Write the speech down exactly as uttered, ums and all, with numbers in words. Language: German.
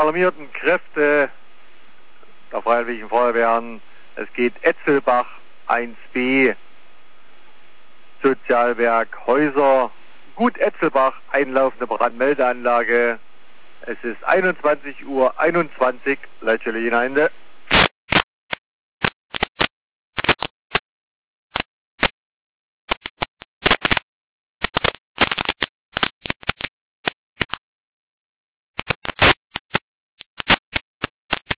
alarmierten Kräfte der Freiwilligen Feuerwehren. Es geht Etzelbach eins b, Sozialwerk Häuser, Gut Etzelbach, einlaufende Brandmeldeanlage. Es ist einundzwanzig Uhr einundzwanzig, Leitstelle Jenainde.